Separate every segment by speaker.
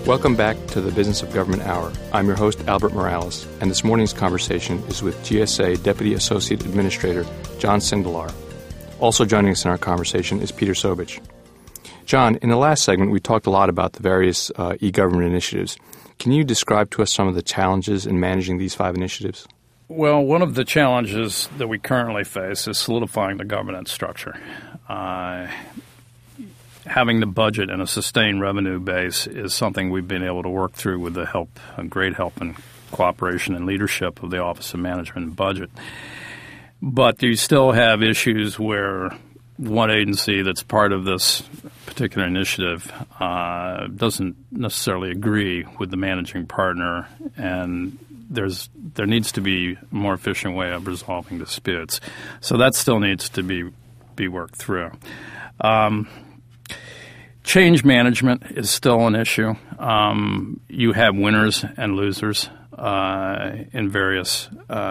Speaker 1: Welcome back to the Business of Government Hour. I'm your host, Albert Morales, and this morning's conversation is with GSA Deputy Associate Administrator John Sindelar. Also joining us in our conversation is Peter Sobich. John, in the last segment, we talked a lot about the various e-government initiatives. Can you describe to us some of the challenges in managing these 5 initiatives?
Speaker 2: Well, one of the challenges that we currently face is solidifying the governance structure. Having the budget and a sustained revenue base is something we've been able to work through with the help, great help and cooperation and leadership of the Office of Management and Budget. But you still have issues where one agency that's part of this particular initiative doesn't necessarily agree with the managing partner, and there needs to be a more efficient way of resolving disputes. So that still needs to be worked through. Change management is still an issue. You have winners and losers in various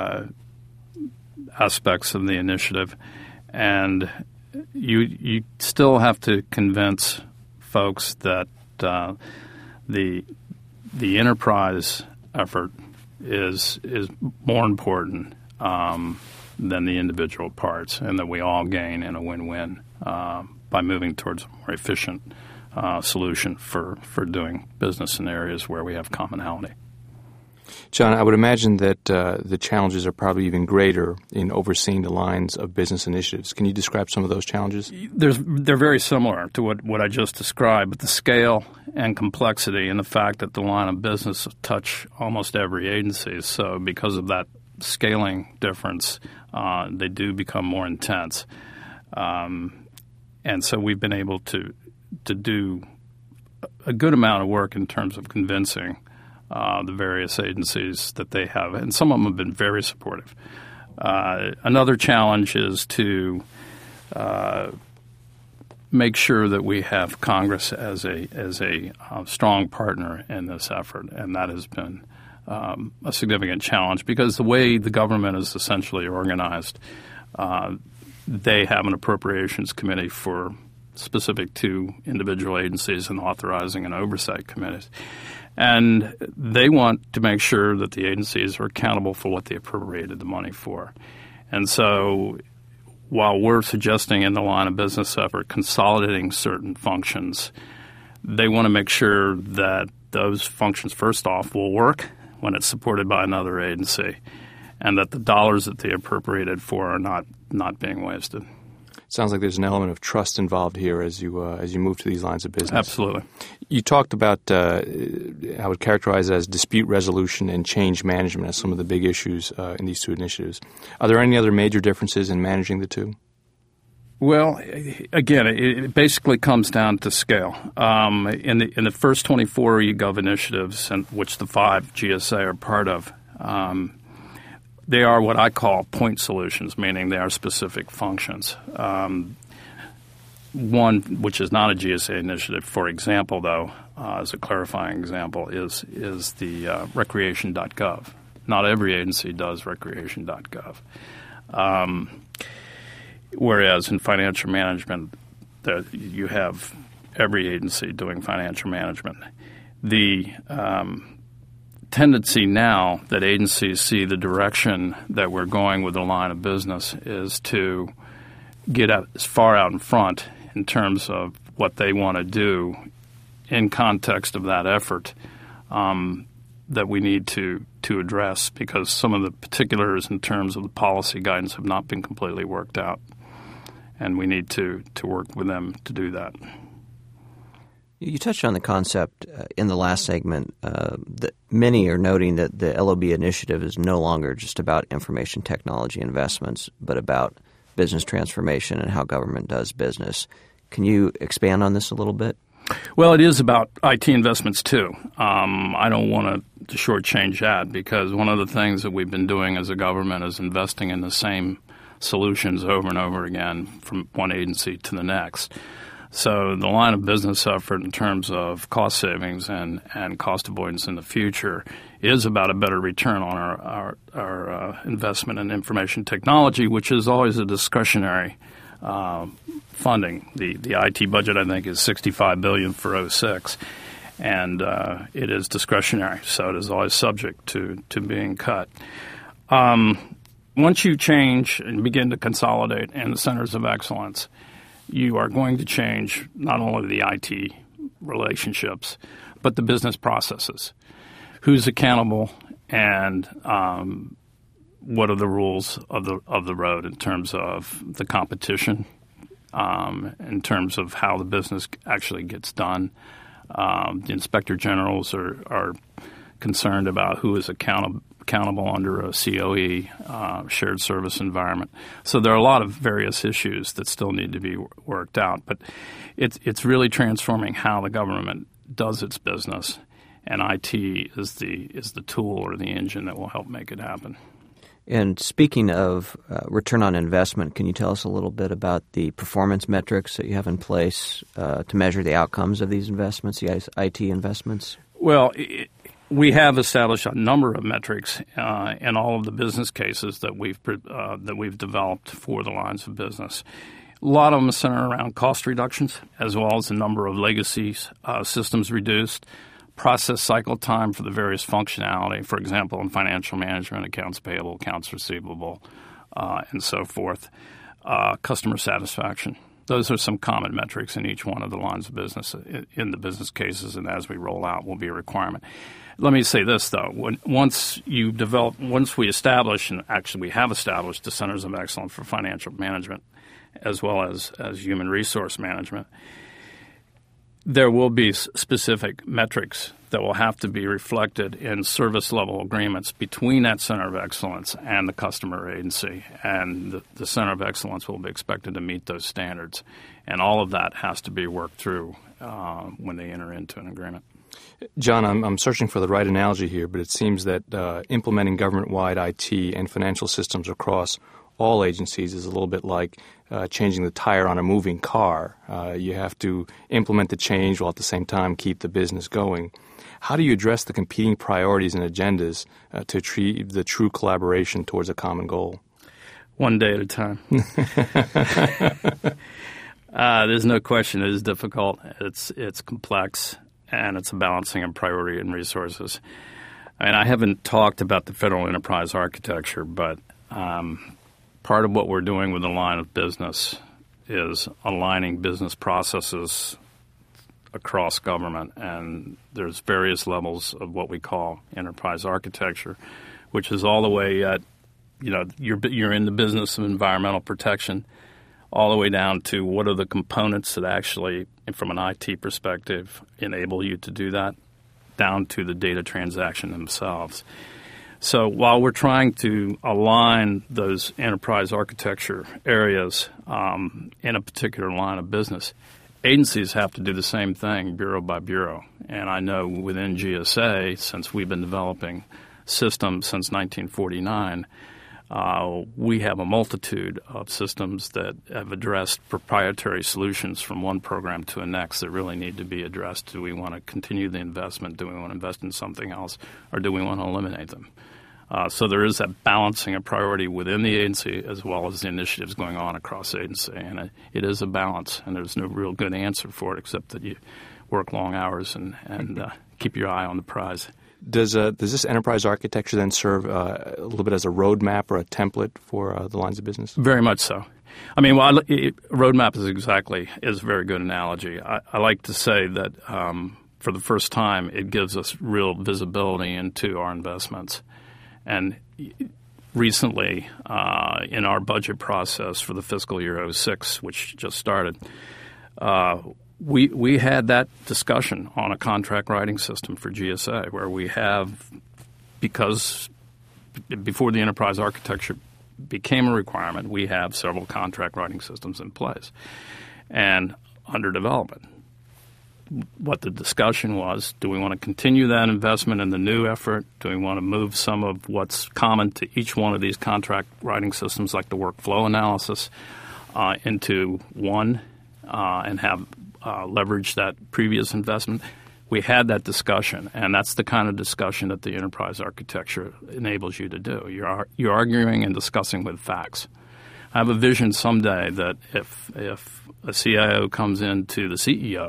Speaker 2: aspects of the initiative, and you still have to convince folks that the enterprise effort is more important than the individual parts, and that we all gain in a win-win by moving towards a more efficient solution for doing business in areas where we have commonality.
Speaker 1: John, I would imagine that the challenges are probably even greater in overseeing the lines of business initiatives. Can you describe some of those challenges?
Speaker 2: They're very similar to what I just described, but the scale and complexity and the fact that the line of business touch almost every agency. So because of that scaling difference, they do become more intense. And so we've been able to do a good amount of work in terms of convincing the various agencies that they have, and some of them have been very supportive. Another challenge is to make sure that we have Congress as a strong partner in this effort, and that has been a significant challenge because the way the government is essentially organized, they have an appropriations committee specific to individual agencies and authorizing and oversight committees. And they want to make sure that the agencies are accountable for what they appropriated the money for. And so while we're suggesting in the line of business effort consolidating certain functions, they want to make sure that those functions, first off, will work when it's supported by another agency, and that the dollars that they appropriated for are not being wasted.
Speaker 1: Sounds like there's an element of trust involved here as you move to these lines of business.
Speaker 2: Absolutely.
Speaker 1: You talked about, I would characterize it as dispute resolution and change management as some of the big issues in these 2 initiatives. Are there any other major differences in managing the 2?
Speaker 2: Well, again, it basically comes down to scale. In the first 24 eGov initiatives, which the 5 GSA are part of, they are what I call point solutions, meaning they are specific functions. One, which is not a GSA initiative, for example, though, as a clarifying example, is the recreation.gov. Not every agency does recreation.gov. Whereas in financial management, you have every agency doing financial management. The tendency now that agencies see the direction that we're going with the line of business is to get as far out in front in terms of what they want to do in context of that effort that we need to address, because some of the particulars in terms of the policy guidance have not been completely worked out, and we need to work with them to do that.
Speaker 3: You touched on the concept in the last segment that many are noting that the LOB initiative is no longer just about information technology investments, but about business transformation and how government does business. Can you expand on this a little bit?
Speaker 2: Well, it is about IT investments too. I don't want to shortchange that, because one of the things that we've been doing as a government is investing in the same solutions over and over again from one agency to the next. So the line of business effort in terms of cost savings and cost avoidance in the future is about a better return on our investment in information technology, which is always a discretionary funding. The IT budget, I think, is $65 billion for 2006. and it is discretionary, so it is always subject to being cut. Once you change and begin to consolidate in the centers of excellence, you are going to change not only the IT relationships, but the business processes. Who's accountable, and what are the rules of the road in terms of the competition, in terms of how the business actually gets done. The inspector generals are concerned about who is accountable under a COE, shared service environment. So there are a lot of various issues that still need to be worked out. But it's really transforming how the government does its business, and IT is the tool or the engine that will help make it happen.
Speaker 3: And speaking of return on investment, can you tell us a little bit about the performance metrics that you have in place to measure the outcomes of these investments, the IT investments?
Speaker 2: Well, we have established a number of metrics in all of the business cases that we've developed for the lines of business. A lot of them center around cost reductions, as well as the number of legacy systems reduced, process cycle time for the various functionality, for example, in financial management, accounts payable, accounts receivable, and so forth, customer satisfaction. Those are some common metrics in each one of the lines of business in the business cases, and as we roll out will be a requirement. Let me say this, though. Once we establish, and actually we have established the Centers of Excellence for Financial Management as well as Human Resource Management, there will be specific metrics that will have to be reflected in service-level agreements between that Center of Excellence and the customer agency, and the Center of Excellence will be expected to meet those standards. And all of that has to be worked through when they enter into an agreement.
Speaker 1: John, I'm searching for the right analogy here, but it seems that implementing government-wide IT and financial systems across all agencies is a little bit like changing the tire on a moving car. You have to implement the change while at the same time keep the business going. How do you address the competing priorities and agendas to achieve the true collaboration towards a common goal?
Speaker 2: One day at a time. There's no question it is difficult. It's complex, and it's a balancing of priority and resources. And I haven't talked about the federal enterprise architecture, but part of what we're doing with the line of business is aligning business processes across government, and there's various levels of what we call enterprise architecture, which is all the way at, you're in the business of environmental protection, all the way down to what are the components that actually, from an IT perspective, enable you to do that, down to the data transaction themselves. So while we're trying to align those enterprise architecture areas in a particular line of business, agencies have to do the same thing, bureau by bureau. And I know within GSA, since we've been developing systems since 1949, we have a multitude of systems that have addressed proprietary solutions from one program to the next that really need to be addressed. Do we want to continue the investment? Do we want to invest in something else? Or do we want to eliminate them? So there is that balancing of priority within the agency as well as the initiatives going on across the agency. And it is a balance, and there's no real good answer for it except that you work long hours and keep your eye on the prize.
Speaker 1: Does this enterprise architecture then serve a little bit as a roadmap or a template for the lines of business?
Speaker 2: Very much so. I mean, roadmap is a very good analogy. I like to say that for the first time, it gives us real visibility into our investments. And recently, in our budget process for the fiscal year 2006, which just started, we had that discussion on a contract writing system for GSA, where we have, because before the enterprise architecture became a requirement, we have several contract writing systems in place and under development. What the discussion was, do we want to continue that investment in the new effort? Do we want to move some of what's common to each one of these contract writing systems, like the workflow analysis, into one and have leverage that previous investment? We had that discussion, and that's the kind of discussion that the enterprise architecture enables you to do. You're arguing and discussing with facts. I have a vision someday that if a CIO comes into the CEO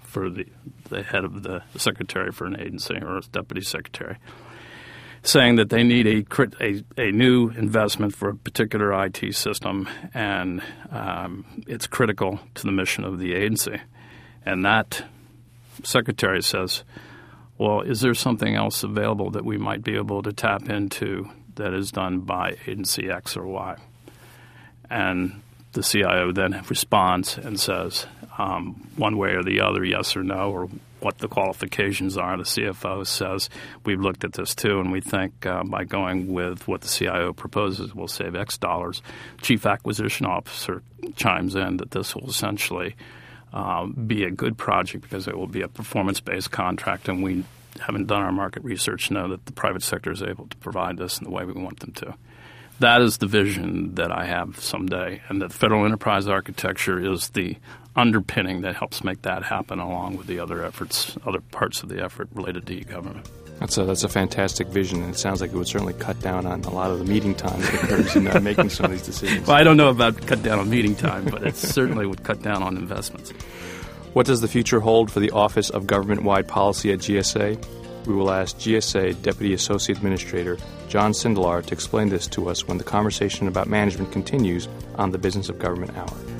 Speaker 2: for the head of the secretary for an agency or deputy secretary, saying that they need a new investment for a particular IT system, and it's critical to the mission of the agency. And that secretary says, well, is there something else available that we might be able to tap into that is done by agency X or Y? And the CIO then responds and says one way or the other, yes or no, or what the qualifications are. The CFO says, we've looked at this too, and we think by going with what the CIO proposes, we'll save X dollars. Chief Acquisition Officer chimes in that this will essentially be a good project because it will be a performance-based contract, and we haven't done our market research to know that the private sector is able to provide this in the way we want them to. That is the vision that I have someday, and that federal enterprise architecture is the underpinning that helps make that happen, along with the other efforts, other parts of the effort related to e-government.
Speaker 1: That's a fantastic vision, and it sounds like it would certainly cut down on a lot of the meeting time that occurs in making some of these decisions.
Speaker 2: Well, I don't know about cut down on meeting time, but it certainly would cut down on investments.
Speaker 1: What does the future hold for the Office of Government-Wide Policy at GSA? We will ask GSA Deputy Associate Administrator John Sindelar to explain this to us when the conversation about management continues on the Business of Government Hour.